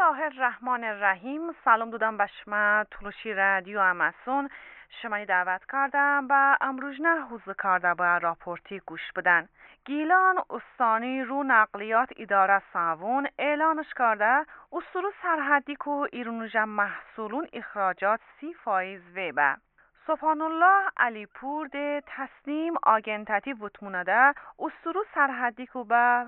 الله الرحمن الرحیم. سلام دادم به شما تلوشی رادیو امازون. شما دعوت کردم و امروز نه حوز کرده به راپورتی گوش بدن. گیلان استانی رو نقلیات اداره ساوون اعلانش کرده اصول سرحدی که ایرونجا محصولون اخراجات 30% ویبه. سبحان الله علیپور ده تصنیم آگنتاتی وطمونه ده اصول سرحدی که به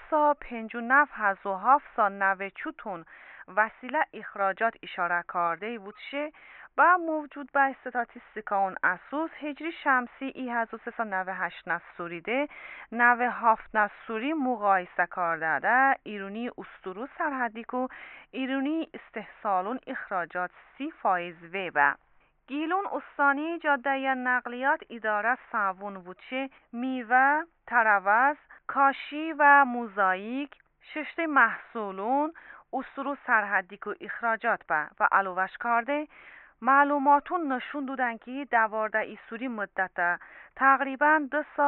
759,790 تن وسیله اخراجات اشاره کرده بودشه با موجود به استاتیستیکا اساس هجری شمسی 1398 نسوریده 97 نسوری مقایسه کرده ده ایرونی اصول سرحدی که ایرونی استحصالون اخراجات 30% ویبه. گیلون استانی جاده نقلیات اداره ساوون بودشه میوه، تروز، کاشی و موزاییک ششته محصولون اصول سرحدی که اخراجات به و علاوش کرده معلوماتون نشون دادن که دوارده ایسوری مدت تقریبا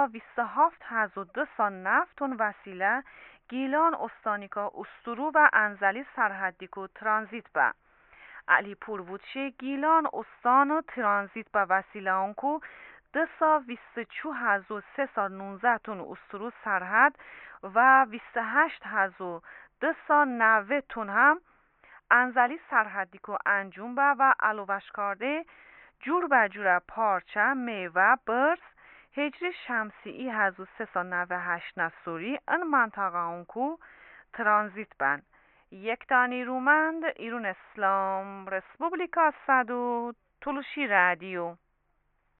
227,209 تن وسیله گیلان استانی که اصول و انزلی سرحدی که ترانزیت به علیپور بودشه گیلان استان و ترانزیت به وسیله آنکو 224,319 تن اصول سرحد و 28,290 تن هم انزلی سرحدی که انجام به و علاوش کرده جور به جور پارچه میوه برز هجری شمسی 1398 نسوری ان منطقه آنکو ترانزیت بن. یک تانی رومند ایرون اسلام رسپوبلیکا صدو تلوشی رادیو.